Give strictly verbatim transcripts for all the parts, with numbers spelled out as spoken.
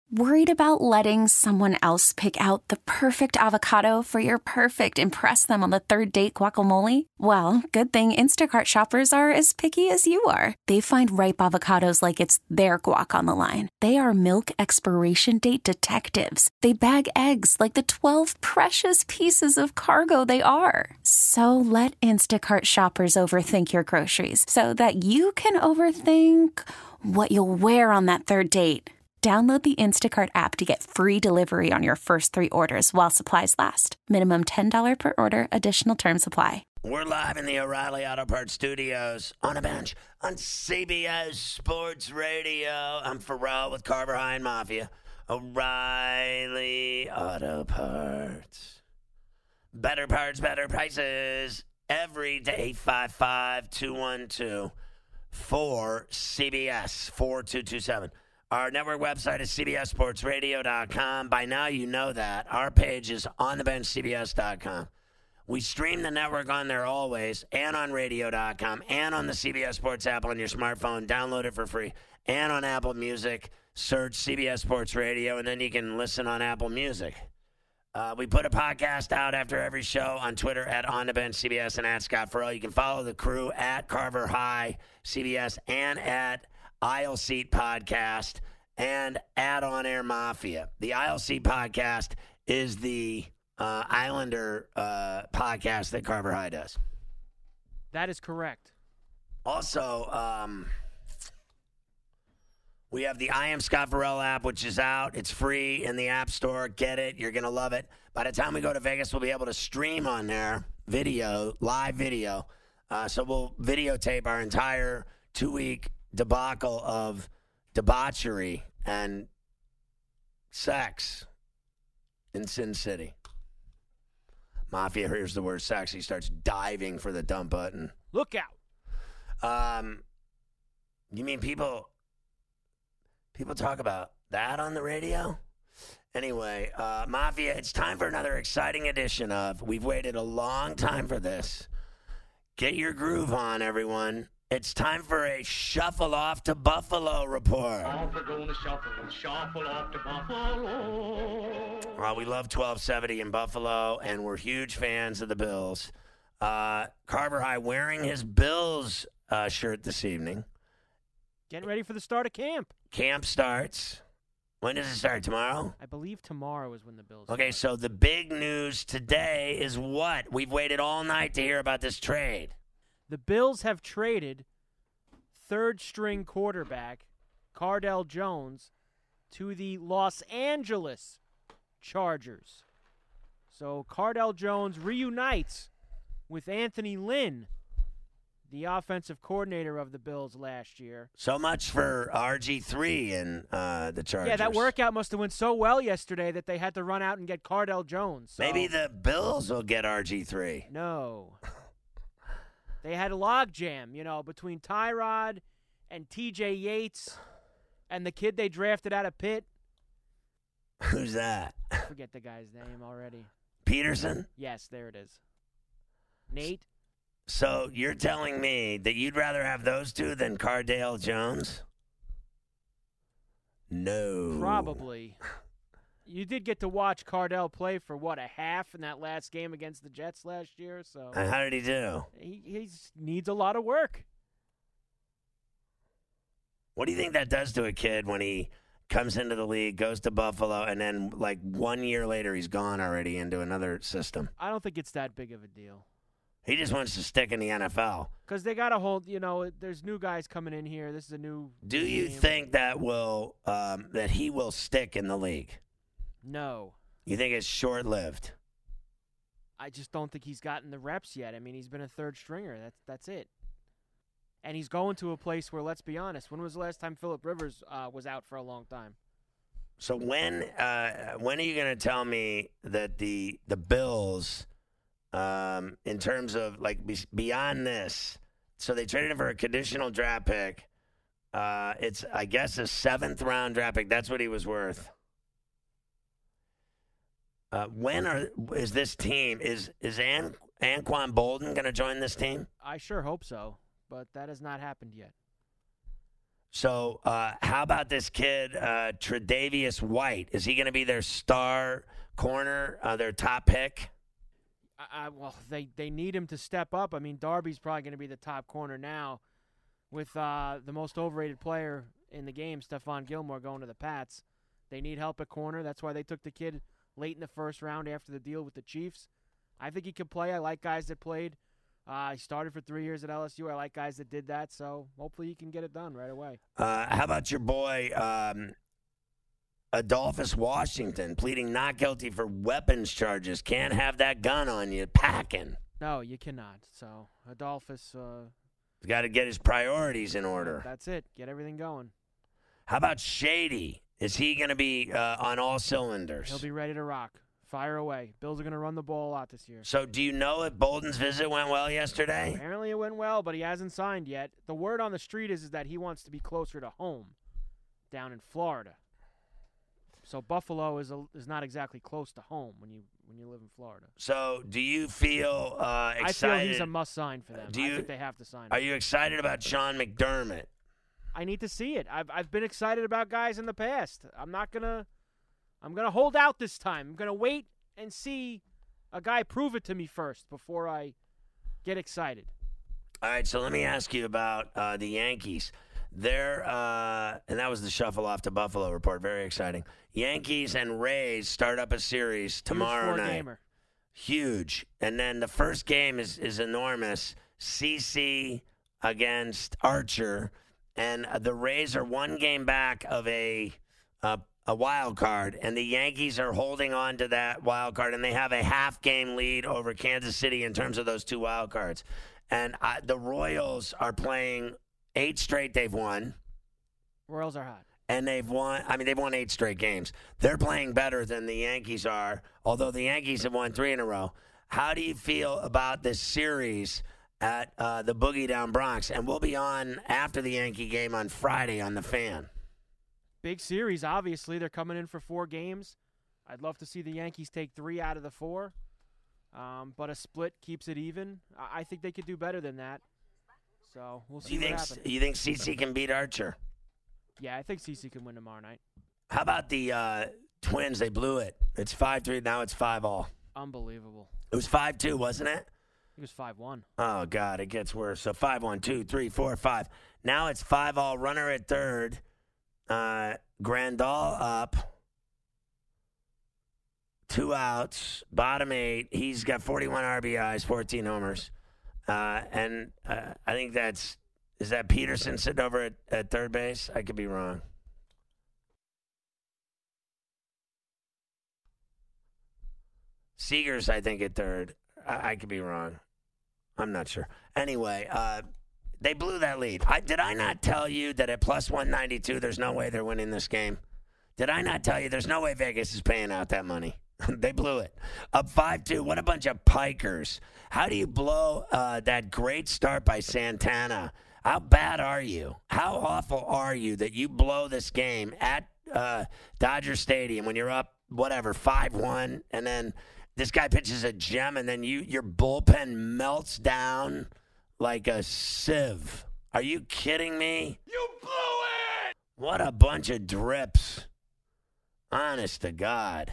Worried about letting someone else pick out the perfect avocado for your perfect impress them on the third date guacamole? Well, good thing Instacart shoppers are as picky as you are. They find ripe avocados like it's their guac on the line. They are milk expiration date detectives. They bag eggs like the twelve precious pieces of cargo they are. So let Instacart shoppers overthink your groceries so that you can overthink what you'll wear on that third date. Download the Instacart app to get free delivery on your first three orders while supplies last. Minimum ten dollars per order. Additional terms apply. We're live in the O'Reilly Auto Parts Studios on a bench on C B S Sports Radio. I'm Pharrell with Carver High and Mafia. O'Reilly Auto Parts. Better parts, better prices. Every day, eight five five, two one two, four C B S, four two two seven. Our network website is C B S Sports Radio dot com. By now, you know that. Our page is on the bench C B S dot com. We stream the network on there always, and on radio dot com, and on the C B S Sports app on your smartphone. Download it for free. And on Apple Music, search C B S Sports Radio, and then you can listen on Apple Music. Uh, we put a podcast out after every show on Twitter at On The Bench C B S and at Scott Farrell. You can follow the crew at Carver High C B S and at Aisle Seat Podcast and at On Air Mafia. The Aisle Seat Podcast is the uh, Islander uh, podcast that Carver High does. That is correct. Also, um, we have the I Am Scott Farrell app, which is out. It's free in the App Store. Get it. You're going to love it. By the time we go to Vegas, we'll be able to stream on there video, live video. Uh, so we'll videotape our entire two-week debacle of debauchery and sex in Sin City. Mafia hears the word sex. He starts diving for the dump button. Look out. Um, you mean people people talk about that on the radio? Anyway, uh, Mafia, it's time for another exciting edition of, we've waited a long time for this. Get your groove on, everyone. It's time for a Shuffle Off to Buffalo report. Off we're gonna shuffle, shuffle off to Buffalo. Well, we love twelve seventy in Buffalo, and we're huge fans of the Bills. Uh, Carver High wearing his Bills uh, shirt this evening. Getting ready for the start of camp. Camp starts. When does it start? Tomorrow? I believe tomorrow is when the Bills Okay, start. so the big news today is what? We've waited all night to hear about this trade. The Bills have traded third-string quarterback Cardale Jones to the Los Angeles Chargers. So Cardale Jones reunites with Anthony Lynn, the offensive coordinator of the Bills last year. So much for R G three and uh, the Chargers. Yeah, that workout must have went so well yesterday that they had to run out and get Cardale Jones. So. Maybe the Bills will get R G three. No. They had a logjam, you know, between Tyrod and T J Yates and the kid they drafted out of Pitt. Who's that? I forget the guy's name already. Peterson? Yes, there it is. Nate? So you're telling me that you'd rather have those two than Cardale Jones? No. Probably. You did get to watch Cardale play for, what, a half in that last game against the Jets last year? So And how did he do? He he's, needs a lot of work. What do you think that does to a kid when he comes into the league, goes to Buffalo, and then like one year later he's gone already into another system? I don't think it's that big of a deal. He just wants to stick in the N F L. Because they got to hold, you know, there's new guys coming in here. This is a new Do you team. think that will um, that he will stick in the league? No. You think it's short-lived? I just don't think he's gotten the reps yet. I mean, he's been a third stringer. That's that's it. And he's going to a place where, let's be honest, when was the last time Phillip Rivers uh, was out for a long time? So when uh, when are you going to tell me that the the Bills, um, in terms of like be- beyond this, so they traded him for a conditional draft pick. Uh, it's I guess a seventh round draft pick. That's what he was worth. Uh, when are is this team is is An- Anquan Bolden going to join this team? I sure hope so, but that has not happened yet. So uh, how about this kid, uh, Tre'Davious White? Is he going to be their star corner, uh, their top pick? I, I, well, they, they need him to step up. I mean, Darby's probably going to be the top corner now with uh, the most overrated player in the game, Stephon Gilmore, going to the Pats. They need help at corner. That's why they took the kid late in the first round after the deal with the Chiefs. I think he could play. I like guys that played. Uh, he started for three years at L S U. I like guys that did that, so hopefully he can get it done right away. Uh, how about your boy um, Adolphus Washington pleading not guilty for weapons charges? Can't have that gun on you, packing. No, you cannot. So Adolphus, uh, he's got to get his priorities in order. That's it. Get everything going. How about Shady? Is he going to be uh, on all cylinders? He'll be ready to rock. Fire away. Bills are going to run the ball a lot this year. So do you know if Bolden's visit went well yesterday? Apparently it went well, but he hasn't signed yet. The word on the street is, is that he wants to be closer to home down in Florida. So Buffalo is a, is not exactly close to home when you when you live in Florida. So do you feel uh, excited? I feel he's a must-sign for them. Do you, I think they have to sign him. Are you excited about Sean McDermott? I need to see it. I've I've been excited about guys in the past. I'm not gonna I'm gonna hold out this time. I'm gonna wait and see a guy prove it to me first before I get excited. All right, so let me ask you about uh, the Yankees. They're uh, and that was the Shuffle Off to Buffalo report. Very exciting. Yankees and Rays start up a series tomorrow night. Gamer. Huge. And then the first game is is enormous. C C against Archer. And the Rays are one game back of a uh, a wild card, and the Yankees are holding on to that wild card, and they have a half game lead over Kansas City in terms of those two wild cards. And I, the Royals are playing eight straight. They've won. Royals are hot. And they've won. I mean, they've won eight straight games. They're playing better than the Yankees are, although the Yankees have won three in a row. How do you feel about this series at uh, the Boogie Down Bronx? And we'll be on after the Yankee game on Friday on The Fan. Big series, obviously. They're coming in for four games. I'd love to see the Yankees take three out of the four. Um, but a split keeps it even. I, I think they could do better than that. So we'll see you what think, happens. You think C C can beat Archer? Yeah, I think C C can win tomorrow night. How about the uh, Twins? They blew it. It's five three. Now it's five all. Unbelievable. It was five two, wasn't it? It was five one. Oh, God, it gets worse. So five one, two, three, four, five. Now it's five all. Runner at third. Uh, Grandal up. Two outs. Bottom eight. He's got forty-one R B Is, fourteen homers. Uh, and uh, I think that's – is that Peterson sitting over at, at third base? I could be wrong. Seager's, I think, at third. I, I could be wrong. I'm not sure. Anyway, uh, they blew that lead. I, did I not tell you that at plus one ninety-two, there's no way they're winning this game? Did I not tell you there's no way Vegas is paying out that money? They blew it. Up five two. What a bunch of pikers. How do you blow uh, that great start by Santana? How bad are you? How awful are you that you blow this game at uh, Dodger Stadium when you're up, whatever, five one, and then this guy pitches a gem, and then you your bullpen melts down like a sieve? Are you kidding me? You blew it! What a bunch of drips. Honest to God.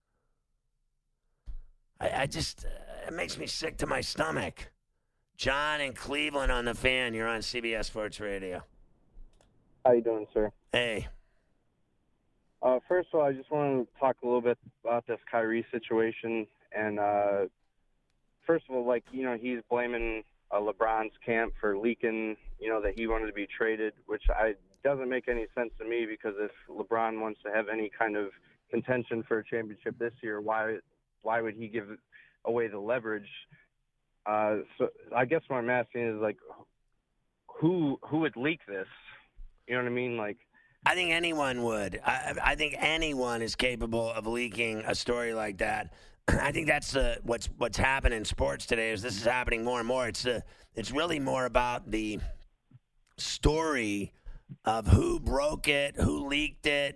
I, I just, uh, it makes me sick to my stomach. John in Cleveland on The Fan. You're on C B S Sports Radio. How you doing, sir? Hey. Uh, first of all, I just want to talk a little bit about this Kyrie situation. And uh, first of all, like, you know, he's blaming uh, LeBron's camp for leaking, you know, that he wanted to be traded, which I doesn't make any sense to me, because if LeBron wants to have any kind of contention for a championship this year, why why would he give away the leverage? Uh, so I guess what I'm asking is, like, who who would leak this? You know what I mean? Like, I think anyone would. I, I think anyone is capable of leaking a story like that. I think that's uh, what's what's happening in sports today. Is this is happening more and more. It's uh, it's really more about the story of who broke it, who leaked it,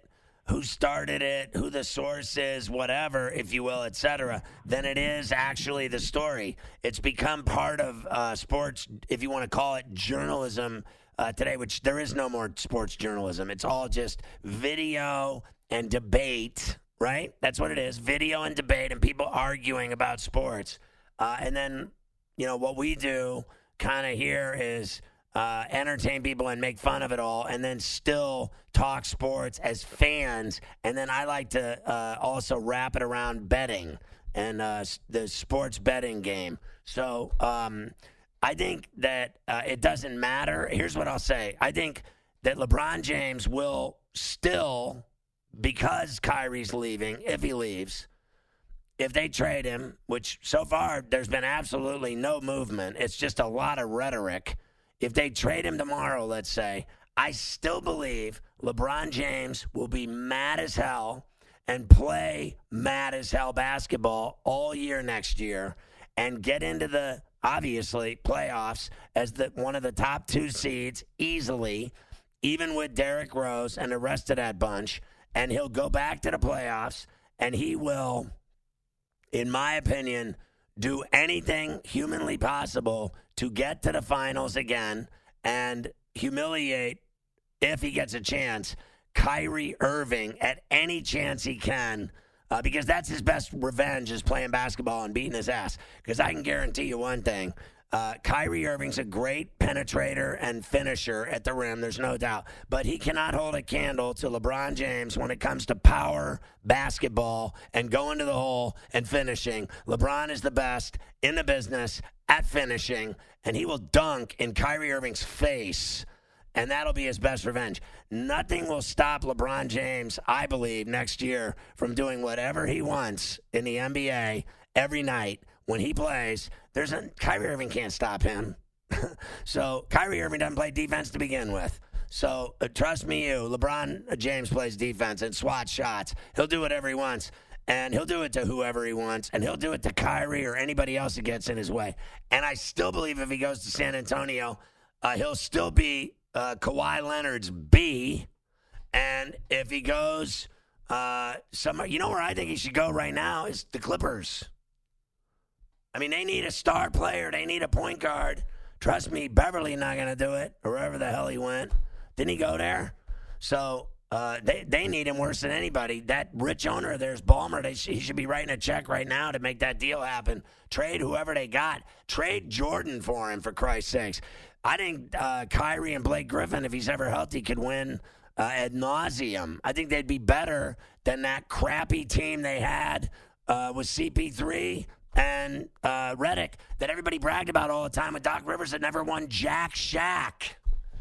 who started it, who the source is, whatever, if you will, et cetera, than it is actually the story. It's become part of uh, sports, if you want to call it journalism uh, today, which there is no more sports journalism. It's all just video and debate, right? That's what it is, video and debate and people arguing about sports. Uh, and then, you know, what we do kind of here is uh, entertain people and make fun of it all, and then still talk sports as fans. And then I like to uh, also wrap it around betting and uh, the sports betting game. So um, I think that uh, it doesn't matter. Here's what I'll say. I think that LeBron James will still, because Kyrie's leaving, if he leaves, if they trade him, which so far there's been absolutely no movement, it's just a lot of rhetoric. If they trade him tomorrow, let's say, I still believe LeBron James will be mad as hell and play mad as hell basketball all year next year and get into the, obviously, playoffs as the one of the top two seeds easily, even with Derrick Rose and the rest of that bunch. And he'll go back to the playoffs, and he will, in my opinion, do anything humanly possible to get to the finals again and humiliate, if he gets a chance, Kyrie Irving at any chance he can, uh, because that's his best revenge, is playing basketball and beating his ass. Because I can guarantee you one thing. Uh, Kyrie Irving's a great penetrator and finisher at the rim, there's no doubt. But he cannot hold a candle to LeBron James when it comes to power basketball and going to the hole and finishing. LeBron is the best in the business at finishing, and he will dunk in Kyrie Irving's face, and that'll be his best revenge. Nothing will stop LeBron James, I believe, next year from doing whatever he wants in the N B A every night. When he plays, there's a Kyrie Irving can't stop him. So Kyrie Irving doesn't play defense to begin with. So uh, trust me, you, LeBron James plays defense and swat shots. He'll do whatever he wants, and he'll do it to whoever he wants, and he'll do it to Kyrie or anybody else that gets in his way. And I still believe if he goes to San Antonio, uh, he'll still be uh, Kawhi Leonard's B. And if he goes uh, somewhere, you know where I think he should go right now is the Clippers. I mean, they need a star player. They need a point guard. Trust me, Beverly not going to do it, or wherever the hell he went. Didn't he go there? So uh, they, they need him worse than anybody. That rich owner of theirs, Ballmer, they sh- he should be writing a check right now to make that deal happen. Trade whoever they got. Trade Jordan for him, for Christ's sakes. I think uh, Kyrie and Blake Griffin, if he's ever healthy, could win uh, ad nauseum. I think they'd be better than that crappy team they had uh, with C P three and uh, Redick that everybody bragged about all the time with Doc Rivers that never won jack shack.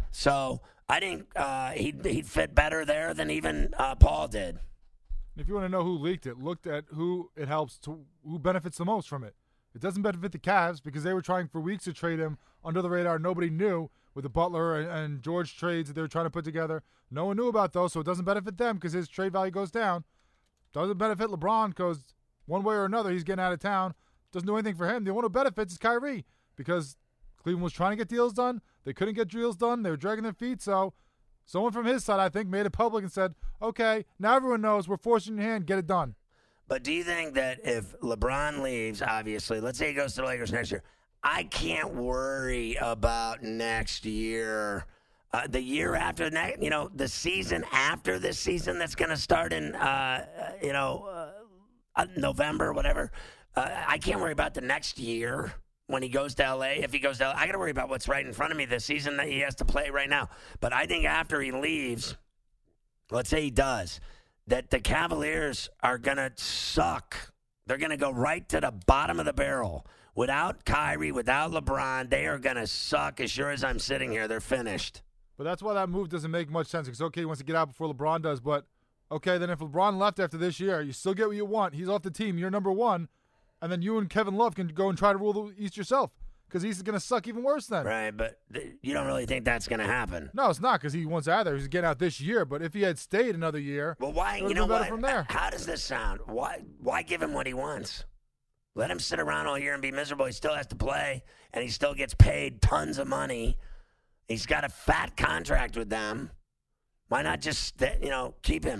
So I think uh, he'd, he'd fit better there than even uh, Paul did. If you want to know who leaked it, looked at who it helps to, who benefits the most from it. It doesn't benefit the Cavs because they were trying for weeks to trade him under the radar. Nobody knew with the Butler and, and George trades that they were trying to put together. No one knew about those, so it doesn't benefit them because his trade value goes down. Doesn't benefit LeBron because one way or another he's getting out of town. Doesn't do anything for him. The one who benefits is Kyrie because Cleveland was trying to get deals done. They couldn't get deals done. They were dragging their feet. So someone from his side, I think, made it public and said, okay, now everyone knows we're forcing your hand. Get it done. But do you think that if LeBron leaves, obviously, let's say he goes to the Lakers next year, I can't worry about next year. Uh, the year after next, you know, the season after this season that's going to start in, uh, you know, uh, November, whatever. Uh, I can't worry about the next year when he goes to L A. If he goes to L A, I got to worry about what's right in front of me this season that he has to play right now. But I think after he leaves, let's say he does, that the Cavaliers are going to suck. They're going to go right to the bottom of the barrel. Without Kyrie, without LeBron, they are going to suck as sure as I'm sitting here. They're finished. But that's why that move doesn't make much sense. Because, okay, he wants to get out before LeBron does. But, okay, then if LeBron left after this year, you still get what you want. He's off the team. You're number one. And then you and Kevin Love can go and try to rule the East yourself. Because East is going to suck even worse then. Right, but th- you don't really think that's going to happen. No, it's not because he wants out of there. He's getting out this year. But if he had stayed another year, well, why? it would You have know been better what? from there. How does this sound? Why? Why give him what he wants? Let him sit around all year and be miserable. He still has to play, and he still gets paid tons of money. He's got a fat contract with them. Why not just, you know, keep him?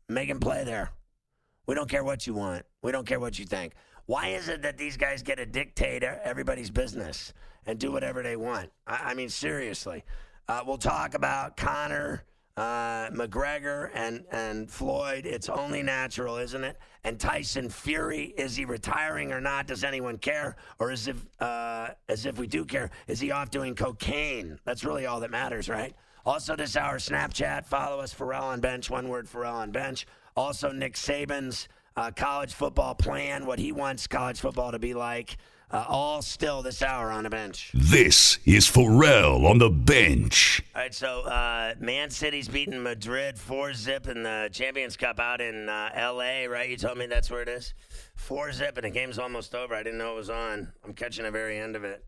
Make him play there. We don't care what you want. We don't care what you think. Why is it that these guys get to dictate everybody's business and do whatever they want? I, I mean, seriously. Uh, we'll talk about Conor, uh, McGregor, and, and Floyd. It's only natural, isn't it? And Tyson Fury, is he retiring or not? Does anyone care? Or is if, uh, as if we do care, is he off doing cocaine? That's really all that matters, right? Also this hour, Snapchat. Follow us, Pharrell on Bench. One word, Pharrell on Bench. Also Nick Saban's uh, college football plan, what he wants college football to be like. Uh, all still this hour on the bench. This is Pharrell on the Bench. All right, so uh, Man City's beating Madrid four zip in the Champions Cup out in uh, L A, right? You told me that's where it is? four zip, and the game's almost over. I didn't know it was on. I'm catching the very end of it.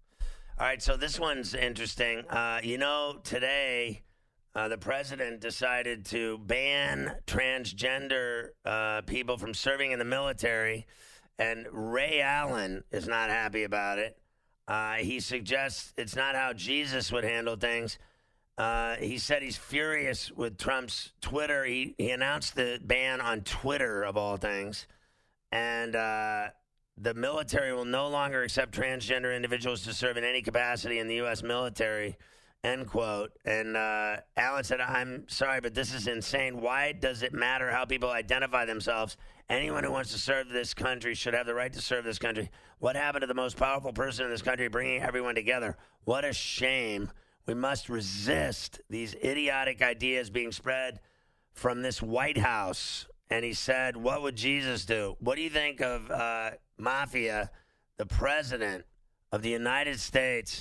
All right, so this one's interesting. Uh, you know, today uh, the president decided to ban transgender uh, people from serving in the military. And Ray Allen is not happy about it. Uh, he suggests it's not how Jesus would handle things. Uh, he said he's furious with Trump's Twitter. He, he announced the ban on Twitter, of all things. And uh, the military will no longer accept transgender individuals to serve in any capacity in the U S military, end quote. And uh, Allen said, I'm sorry, but this is insane. Why does it matter how people identify themselves? Anyone who wants to serve this country should have the right to serve this country. What happened to the most powerful person in this country, bringing everyone together? What a shame. We must resist these idiotic ideas being spread from this White House. And he said, what would Jesus do? What do you think of uh, Mafia, the president of the United States,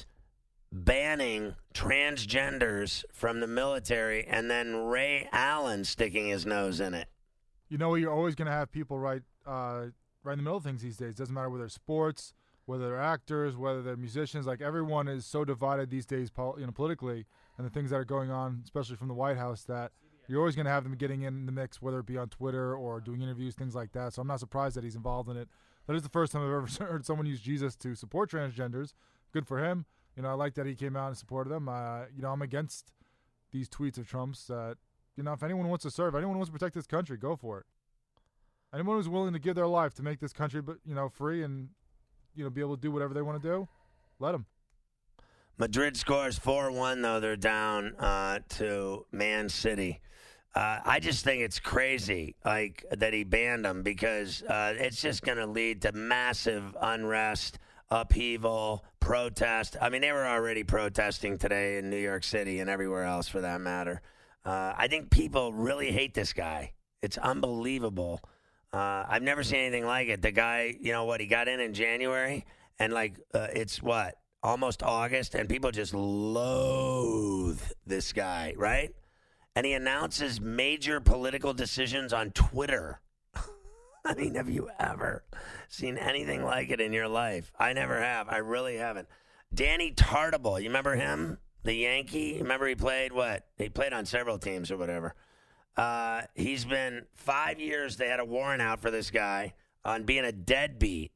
banning transgenders from the military, and then Ray Allen sticking his nose in it? You know, you're always going to have people right, uh, right in the middle of things these days. Doesn't matter whether they're sports, whether they're actors, whether they're musicians. Like, everyone is so divided these days, you know, politically, and the things that are going on, especially from the White House, that you're always going to have them getting in the mix, whether it be on Twitter or doing interviews, things like that. So I'm not surprised that he's involved in it. That is the first time I've ever heard someone use Jesus to support transgenders. Good for him. You know, I like that he came out and supported them. Uh, you know, I'm against these tweets of Trump's that, you know, if anyone wants to serve, anyone wants to protect this country, go for it. Anyone who's willing to give their life to make this country, you know, free and, you know, be able to do whatever they want to do, let them. Madrid scores four one, though. They're down uh, to Man City. Uh, I just think it's crazy, like, that he banned them, because uh, it's just going to lead to massive unrest, upheaval, protest. I mean, they were already protesting today in New York City and everywhere else, for that matter. Uh, I think people really hate this guy. It's unbelievable. Uh, I've never seen anything like it. The guy, you know what, he got in in January, and, like, uh, it's what, almost August, and people just loathe this guy, right? And he announces major political decisions on Twitter. I mean, have you ever seen anything like it in your life? I never have. I really haven't. Danny Tartabull, you remember him? The Yankee? Remember he played what? He played on several teams or whatever. Uh, he's been five years, they had a warrant out for this guy on being a deadbeat.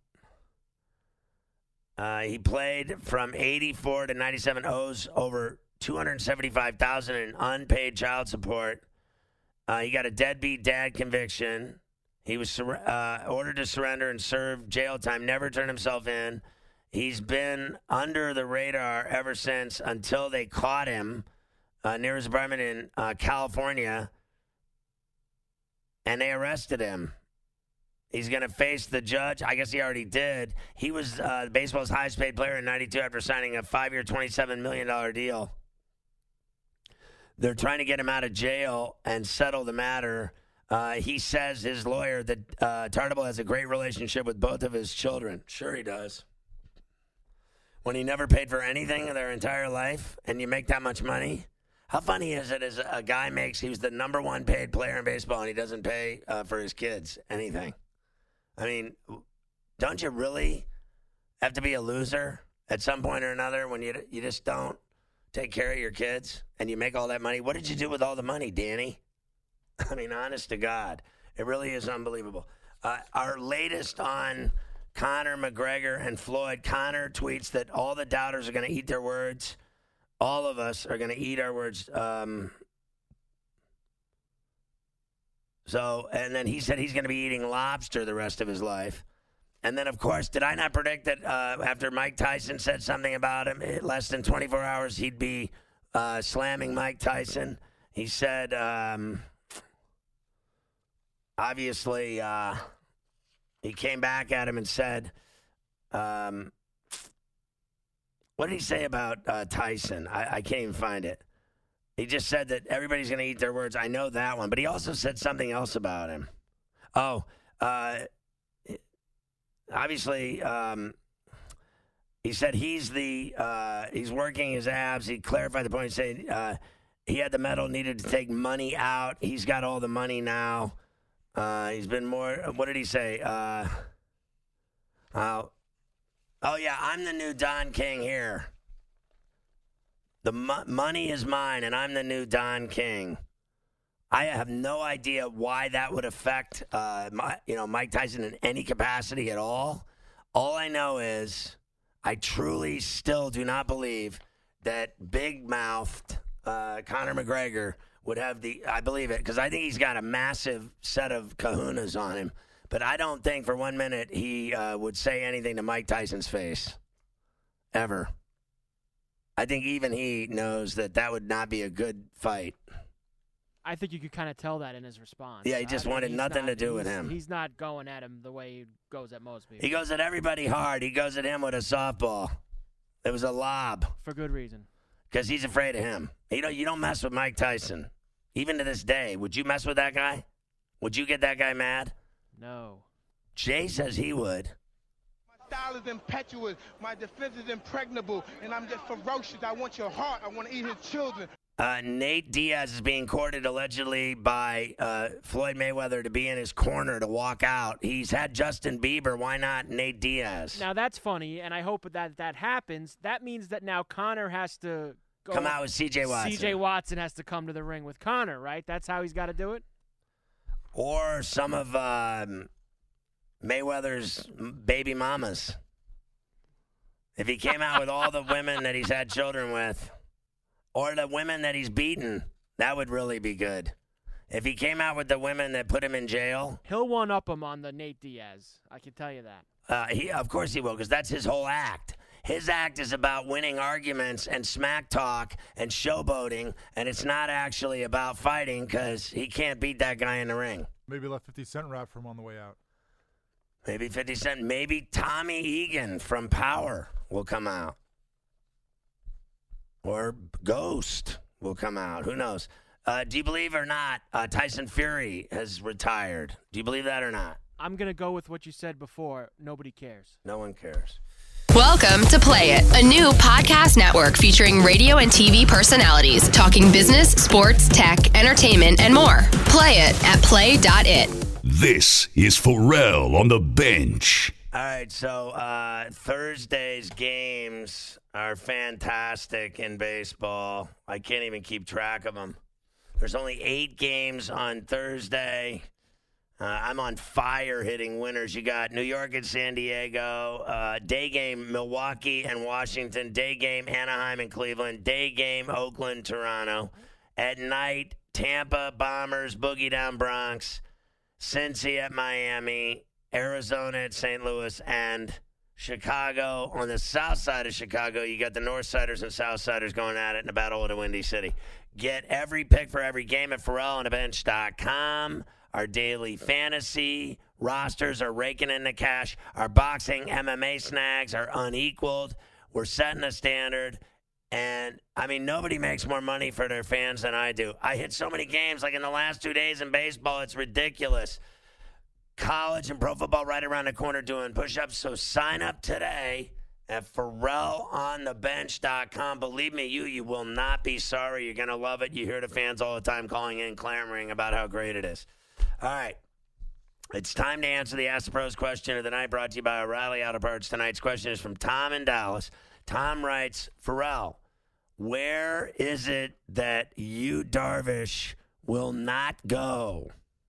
Uh, he played from eighty-four to ninety-seven, owes over two hundred seventy-five thousand dollars in unpaid child support. Uh, he got a deadbeat dad conviction. He was sur- uh, ordered to surrender and serve jail time, never turned himself in. He's been under the radar ever since, until they caught him uh, near his apartment in uh, California, and they arrested him. He's going to face the judge. I guess he already did. He was uh, baseball's highest paid player in ninety-two after signing a five-year, twenty-seven million dollars deal. They're trying to get him out of jail and settle the matter. Uh, he says, his lawyer, that uh, Tartabull has a great relationship with both of his children. Sure he does. When he never paid for anything in their entire life, and you make that much money. How funny is it as a guy makes, he was the number one paid player in baseball, and he doesn't pay uh, for his kids anything? I mean, don't you really have to be a loser at some point or another when you you just don't take care of your kids and you make all that money? What did you do with all the money, Danny? I mean, honest to God, it really is unbelievable. Uh, our latest on Conor McGregor and Floyd. Conor tweets that all the doubters are going to eat their words. All of us are going to eat our words. Um, So, and then he said he's going to be eating lobster the rest of his life. And then, of course, did I not predict that uh, after Mike Tyson said something about him, in less than twenty-four hours, he'd be uh, slamming Mike Tyson? He said, um, obviously, uh, he came back at him and said, um, what did he say about uh, Tyson? I, I can't even find it. He just said that everybody's going to eat their words. I know that one. But he also said something else about him. Oh, uh, obviously, um, he said he's the uh, he's working his abs. He clarified the point. He said uh, he had the medal, needed to take money out. He's got all the money now. Uh, he's been more. What did he say? Uh, uh, oh yeah, I'm the new Don King here. The mo- money is mine, and I'm the new Don King. I have no idea why that would affect, uh, my, you know, Mike Tyson in any capacity at all. All I know is I truly still do not believe that big-mouthed uh, Conor McGregor would have the. I believe it because I think he's got a massive set of kahunas on him. But I don't think for one minute he uh, would say anything to Mike Tyson's face, ever. I think even he knows that that would not be a good fight. I think you could kind of tell that in his response. Yeah, he just I mean, wanted nothing not, to do with him. He's not going at him the way he goes at most people. He goes at everybody hard. He goes at him with a softball. It was a lob. For good reason. Because he's afraid of him. You know, you don't mess with Mike Tyson. Even to this day, would you mess with that guy? Would you get that guy mad? No. Jay says he would. My style is impetuous. My defense is impregnable. And I'm just ferocious. I want your heart. I want to eat his children. Uh, Nate Diaz is being courted allegedly by uh, Floyd Mayweather to be in his corner to walk out. He's had Justin Bieber. Why not Nate Diaz? Now, that's funny, and I hope that that happens. That means that now Conor has to go come out with C J Watson. C J Watson has to come to the ring with Conor, right? That's how he's got to do it? Or some of um, Mayweather's baby mamas. If he came out with all the women that he's had children with. Or the women that he's beaten. That would really be good. If he came out with the women that put him in jail. He'll one-up him on the Nate Diaz. I can tell you that. Uh, he, of course he will, because that's his whole act. His act is about winning arguments and smack talk and showboating, and it's not actually about fighting because he can't beat that guy in the ring. Maybe let fifty Cent rap for him on the way out. Maybe fifty Cent. Maybe Tommy Egan from Power will come out. Or Ghost will come out. Who knows? Uh, do you believe or not uh, Tyson Fury has retired? Do you believe that or not? I'm going to go with what you said before. Nobody cares. No one cares. Welcome to Play It, a new podcast network featuring radio and T V personalities talking business, sports, tech, entertainment, and more. Play it at play dot it. This is Pharrell on the bench. All right, so uh, Thursday's games are fantastic in baseball. I can't even keep track of them. There's only eight games on Thursday. Uh, I'm on fire hitting winners. You got New York and San Diego. Uh, day game, Milwaukee and Washington. Day game, Anaheim and Cleveland. Day game, Oakland, Toronto. At night, Tampa, Bombers, Boogie Down Bronx. Cincy at Miami. Arizona at Saint Louis, and Chicago. On the south side of Chicago, you got the North Siders and South Siders going at it in a battle at a Windy City. Get every pick for every game at Pharrell on the bench dot com. Our daily fantasy rosters are raking in the cash. Our boxing M M A snags are unequaled. We're setting a standard. And, I mean, nobody makes more money for their fans than I do. I hit so many games, like in the last two days in baseball, it's ridiculous. College and pro football right around the corner doing push-ups. So sign up today at Pharrell on the bench dot com. Believe me, you you will not be sorry. You're going to love it. You hear the fans all the time calling in, clamoring about how great it is. All right. It's time to answer the Ask the Pros question of the night, brought to you by O'Reilly Auto Parts. Tonight's question is from Tom in Dallas. Tom writes, Pharrell, where is it that you, Darvish, will not go?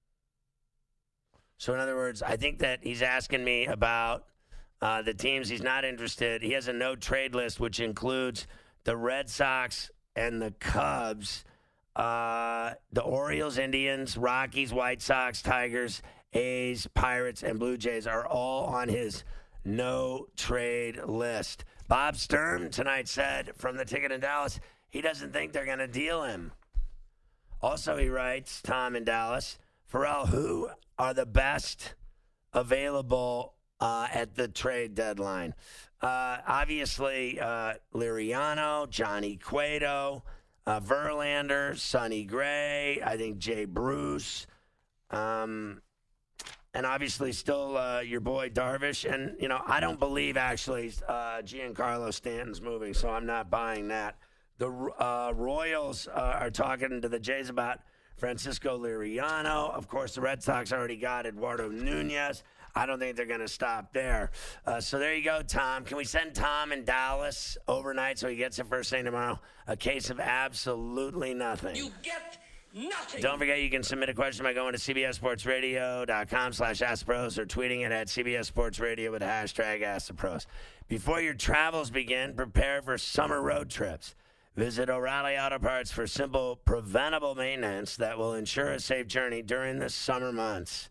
So, in other words, I think that he's asking me about uh, the teams he's not interested. He has a no-trade list, which includes the Red Sox and the Cubs. uh, the Orioles, Indians, Rockies, White Sox, Tigers, A's, Pirates, and Blue Jays are all on his no-trade list. Bob Sturm tonight said from the Ticket in Dallas he doesn't think they're going to deal him. Also, he writes, Tom in Dallas, Pharrell, who are the best available uh, at the trade deadline? Uh, obviously, uh, Liriano, Johnny Cueto, uh, Verlander, Sonny Gray, I think Jay Bruce, um, and obviously still uh, your boy Darvish. And, you know, I don't believe actually uh, Giancarlo Stanton's moving, so I'm not buying that. The uh, Royals uh, are talking to the Jays about Francisco Liriano. Of course, the Red Sox already got Eduardo Nunez. I don't think they're going to stop there. Uh, so there you go, Tom. Can we send Tom in Dallas overnight so he gets it first thing tomorrow? A case of absolutely nothing. You get nothing. Don't forget you can submit a question by going to C B S Sports Radio dot com slash Ask the Pros or tweeting it at C B S Sports Radio with the hashtag Ask the Pros. Before your travels begin, prepare for summer road trips. Visit O'Reilly Auto Parts for simple, preventable maintenance that will ensure a safe journey during the summer months.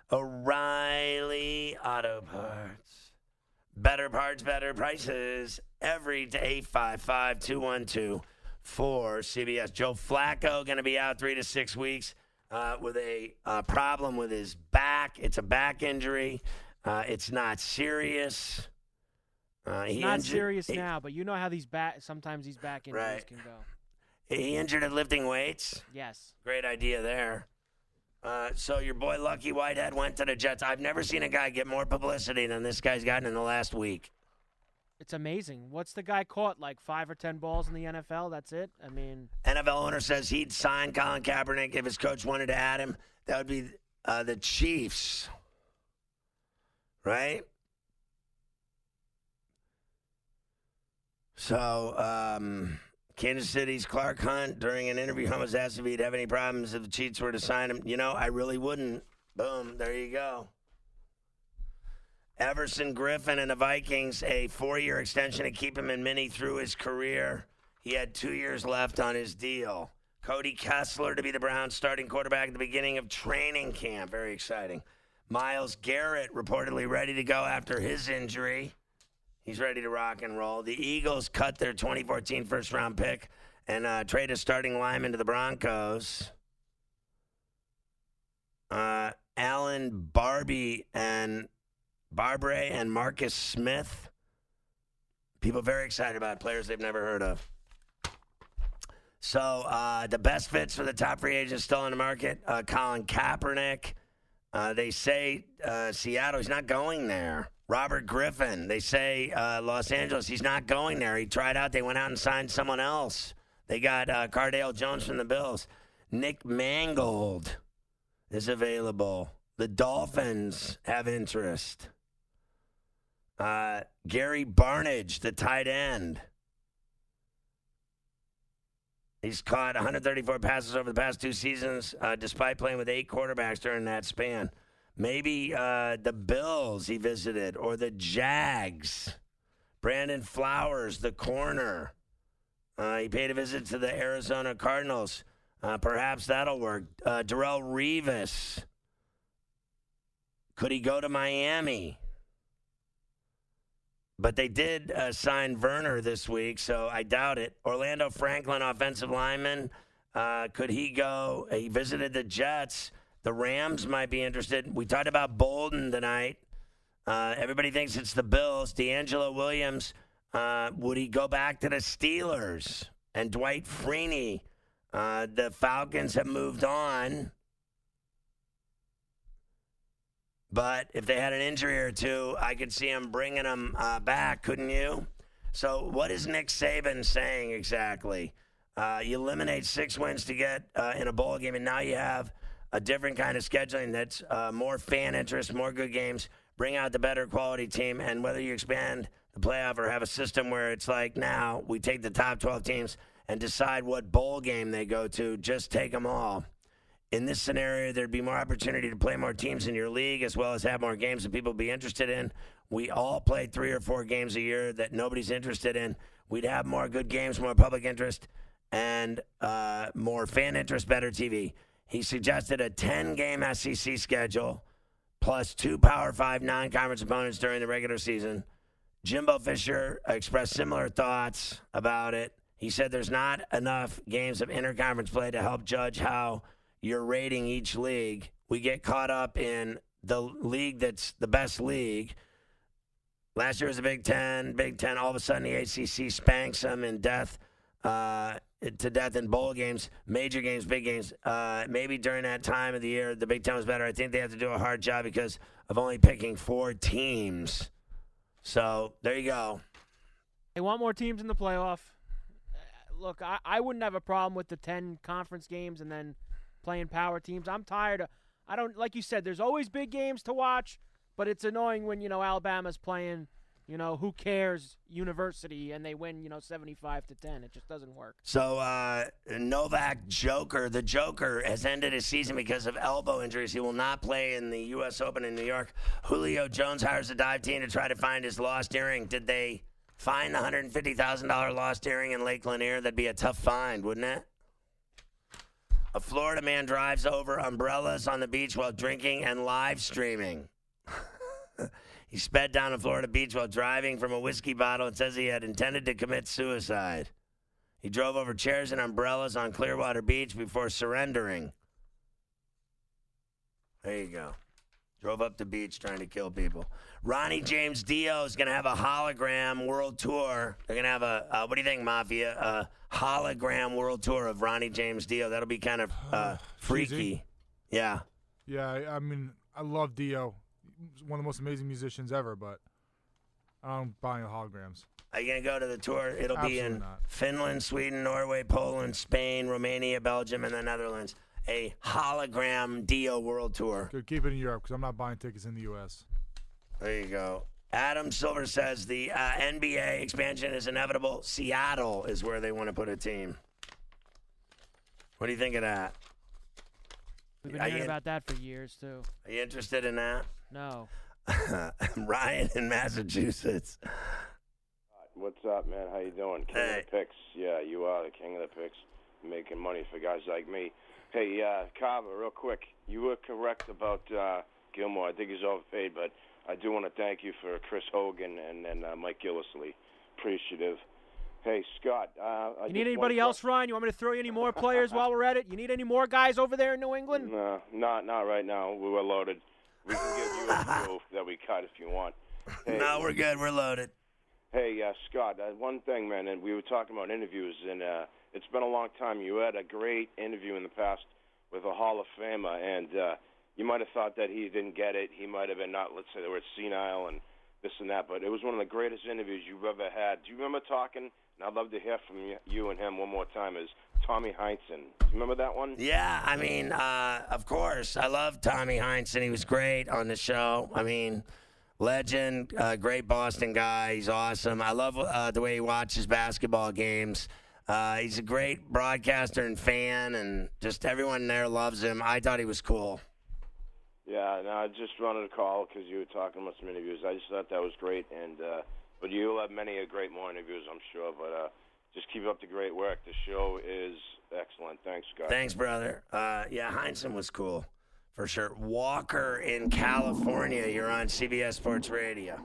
O'Reilly Auto Parts. Better parts, better prices. Every day, eight five five, two one two, four C B S. Joe Flacco going to be out three to six weeks uh, with a uh, problem with his back. It's a back injury. Uh, it's not serious. Uh, he not injured, serious he, now, but you know how these back sometimes these back injuries right. can go. He injured at lifting weights. Yes. Great idea there. Uh, so your boy Lucky Whitehead went to the Jets. I've never seen a guy get more publicity than this guy's gotten in the last week. It's amazing. What's the guy caught? Like five or ten balls in the N F L? That's it? I mean. N F L owner says he'd sign Colin Kaepernick if his coach wanted to add him. That would be uh, the Chiefs. Right? So, um, Kansas City's Clark Hunt, during an interview, was asked if he'd have any problems if the Chiefs were to sign him. You know, I really wouldn't. Boom, there you go. Everson Griffin and the Vikings, a four-year extension to keep him in Mini through his career. He had two years left on his deal. Cody Kessler to be the Browns' starting quarterback at the beginning of training camp. Very exciting. Myles Garrett reportedly ready to go after his injury. He's ready to rock and roll. The Eagles cut their twenty fourteen first-round pick and uh, trade a starting lineman to the Broncos. Uh, Alan Barbie and Barbre and Marcus Smith. People very excited about players they've never heard of. So uh, the best fits for the top free agents still in the market. Uh, Colin Kaepernick. Uh, they say uh, Seattle, he's not going there. Robert Griffin, they say uh, Los Angeles, he's not going there. He tried out. They went out and signed someone else. They got uh, Cardale Jones from the Bills. Nick Mangold is available. The Dolphins have interest. Uh, Gary Barnidge, the tight end. He's caught one hundred thirty-four passes over the past two seasons, uh, despite playing with eight quarterbacks during that span. Maybe uh, the Bills he visited, or the Jags. Brandon Flowers, the corner. Uh, he paid a visit to the Arizona Cardinals. Uh, perhaps that'll work. Uh, Darrelle Revis. Could he go to Miami? But they did uh, sign Werner this week, so I doubt it. Orlando Franklin, offensive lineman. Uh, could he go? He visited the Jets. The Rams might be interested. We talked about Bolden tonight. Uh, everybody thinks it's the Bills. D'Angelo Williams, uh, would he go back to the Steelers? And Dwight Freeney. Uh, the Falcons have moved on. But if they had an injury or two, I could see them bringing them uh, back, couldn't you? So what is Nick Saban saying exactly? Uh, you eliminate six wins to get uh, in a bowl game, and now you have a different kind of scheduling that's uh, more fan interest, more good games, bring out the better quality team, and whether you expand the playoff or have a system where it's like now we take the top twelve teams and decide what bowl game they go to, just take them all. In this scenario, there'd be more opportunity to play more teams in your league as well as have more games that people would be interested in. We all play three or four games a year that nobody's interested in. We'd have more good games, more public interest, and uh, more fan interest, better T V. He suggested a ten-game S E C schedule plus two Power Five non-conference opponents during the regular season. Jimbo Fisher expressed similar thoughts about it. He said there's not enough games of interconference play to help judge how you're rating each league. We get caught up in the league that's the best league. Last year was the Big Ten. Big Ten, all of a sudden the A C C spanks them in death, uh, to death in bowl games, major games, big games. Uh, maybe during that time of the year, the Big Ten was better. I think they have to do a hard job because of only picking four teams. So there you go. They want more teams in the playoff. Look, I, I wouldn't have a problem with the ten conference games and then playing power teams. I'm tired of – I don't – like you said, there's always big games to watch, but it's annoying when, you know, Alabama's playing, you know, who cares, University, and they win, you know, seventy-five to ten. It just doesn't work. So uh, Novak Joker, the Joker, has ended his season because of elbow injuries. He will not play in the U S Open in New York. Julio Jones hires a dive team to try to find his lost earring. Did they find the one hundred fifty thousand dollars lost earring in Lake Lanier? That'd be a tough find, wouldn't it? A Florida man drives over umbrellas on the beach while drinking and live streaming. He sped down a Florida beach while driving from a whiskey bottle and says he had intended to commit suicide. He drove over chairs and umbrellas on Clearwater Beach before surrendering. There you go. Drove up the beach trying to kill people. Ronnie James Dio is going to have a hologram world tour. They're going to have a, uh, what do you think, Mafia? A hologram world tour of Ronnie James Dio. That'll be kind of uh, freaky. Cheesy. Yeah. Yeah, I, I mean, I love Dio. He's one of the most amazing musicians ever, but I don't buy any holograms. Are you going to go to the tour? It'll Absolutely be in not. Finland, Sweden, Norway, Poland, Spain, Romania, Belgium, and the Netherlands. A hologram Dio world tour. Good, keep it in Europe because I'm not buying tickets in the U S There you go. Adam Silver says the uh, N B A expansion is inevitable. Seattle is where they want to put a team. What do you think of that? We've been Are hearing you- about that for years, too. Are you interested in that? No. Ryan in Massachusetts. What's up, man? How you doing? King Hey. of the picks. Yeah, you are the king of the picks. Making money for guys like me. Hey, uh, Carver, real quick. You were correct about uh, Gilmore. I think he's overpaid, but I do want to thank you for Chris Hogan and, and uh, Mike Gillislee. Appreciative. Hey, Scott. Uh, I You just need anybody want- else, Ryan? You want me to throw you any more players while we're at it? You need any more guys over there in New England? No, not, not right now. We were loaded. We can give you a few that we cut if you want. Hey, No, we're good. We're loaded. Hey, uh, Scott, uh, one thing, man, and we were talking about interviews, and uh, it's been a long time. You had a great interview in the past with a Hall of Famer, and uh, you might have thought that he didn't get it. He might have been not, let's say, they were senile and this and that, but it was one of the greatest interviews you've ever had. Do you remember talking, and I'd love to hear from you, you and him one more time, is Tommy Heinsohn. Do you remember that one? Yeah, I mean, uh, of course. I love Tommy Heinsohn. He was great on the show. I mean, legend, uh, great Boston guy. He's awesome. I love uh, the way he watches basketball games. Uh, he's a great broadcaster and fan, and just everyone there loves him. I thought he was cool. Yeah, no, I just wanted to call because you were talking about some interviews. I just thought that was great, and uh, but you'll have many a great more interviews, I'm sure. But uh, just keep up the great work. The show is excellent. Thanks, Scott. Thanks, brother. Uh, yeah, Heinsohn was cool, for sure. Walker in California. You're on C B S Sports Radio.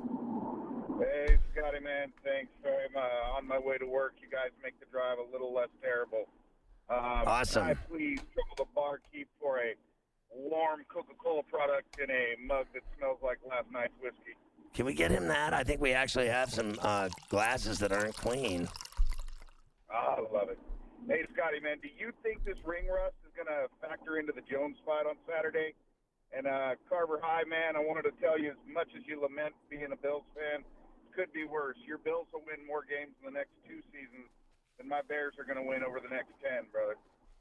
Hey, Scotty, man. Thanks. Sorry, I'm uh, on my way to work. You guys make the drive a little less terrible. Um, Awesome. Can I please trouble the barkeep for a warm Coca-Cola product in a mug that smells like last night's whiskey? Can we get him that? I think we actually have some uh, glasses that aren't clean. Ah, I love it. Hey, Scotty, man, do you think this ring rust is going to factor into the Jones fight on Saturday? And uh, Carver High, man, I wanted to tell you, as much as you lament being a Bills fan, it could be worse. Your Bills will win more games in the next two seasons than my Bears are going to win over the next ten, brother.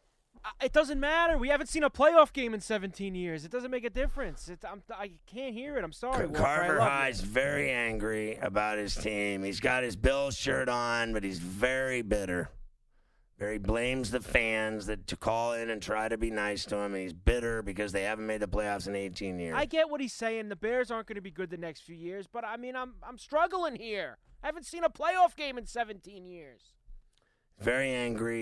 It doesn't matter. We haven't seen a playoff game in seventeen years. It doesn't make a difference. It, I'm, I can't hear it. I'm sorry, Walker. Carver I love High's you. very angry about his team. He's got his Bills shirt on, but he's very bitter. Very blames the fans that to call in and try to be nice to him. And he's bitter because they haven't made the playoffs in eighteen years. I get what he's saying. The Bears aren't going to be good the next few years, but I mean, I'm I'm struggling here. I haven't seen a playoff game in seventeen years. Very angry.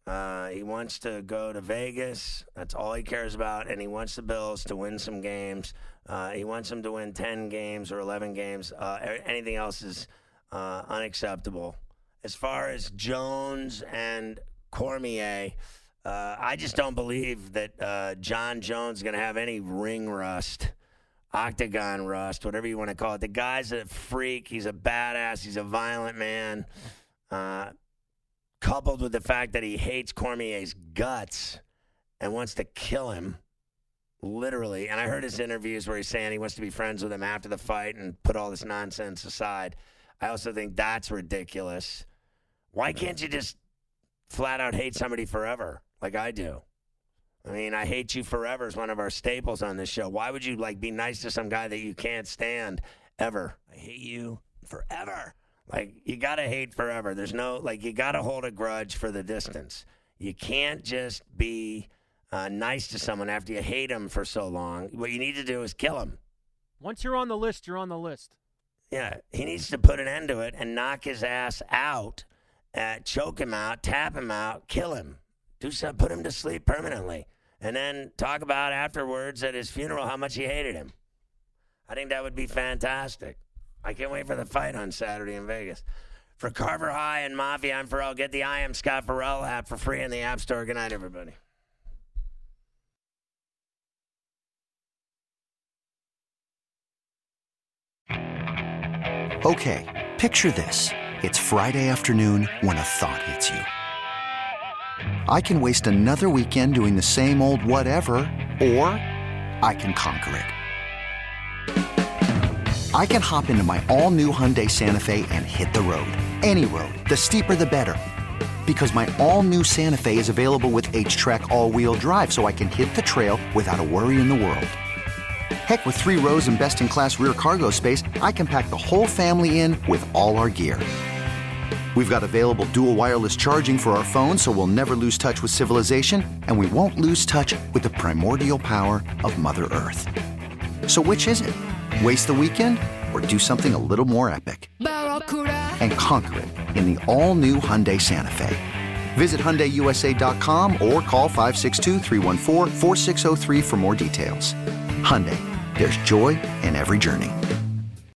Uh, he wants to go to Vegas. That's all he cares about. And he wants the Bills to win some games. Uh, he wants them to win ten games or eleven games. Uh, anything else is uh, unacceptable. As far as Jones and Cormier, uh, I just don't believe that uh, John Jones is going to have any ring rust, octagon rust, whatever you want to call it. The guy's a freak. He's a badass. He's a violent man. Uh, coupled with the fact that he hates Cormier's guts and wants to kill him, literally. And I heard his interviews where he's saying he wants to be friends with him after the fight and put all this nonsense aside. I also think that's ridiculous. Why can't you just flat out hate somebody forever like I do? I mean, I hate you forever is one of our staples on this show. Why would you, like, be nice to some guy that you can't stand ever? I hate you forever. Like, you got to hate forever. There's no, like, you got to hold a grudge for the distance. You can't just be uh, nice to someone after you hate them for so long. What you need to do is kill them. Once you're on the list, you're on the list. Yeah, he needs to put an end to it and knock his ass out, uh, choke him out, tap him out, kill him. Do something, put him to sleep permanently. And then talk about afterwards at his funeral how much he hated him. I think that would be fantastic. I can't wait for the fight on Saturday in Vegas. For Carver High and Mafia, I'm Pharrell. Get the I Am Scott Pharrell app for free in the App Store. Good night, everybody. Okay, picture this. It's Friday afternoon when a thought hits you. I can waste another weekend doing the same old whatever, or I can conquer it. I can hop into my all-new Hyundai Santa Fe and hit the road. Any road. The steeper, the better. Because my all-new Santa Fe is available with H-Track all-wheel drive, so I can hit the trail without a worry in the world. Heck, with three rows and best-in-class rear cargo space, I can pack the whole family in with all our gear. We've got available dual wireless charging for our phones, so we'll never lose touch with civilization, and we won't lose touch with the primordial power of Mother Earth. So which is it? Waste the weekend or do something a little more epic? And conquer it in the all-new Hyundai Santa Fe. Visit Hyundai U S A dot com or call five six two, three one four, four six zero three for more details. Hyundai, there's joy in every journey.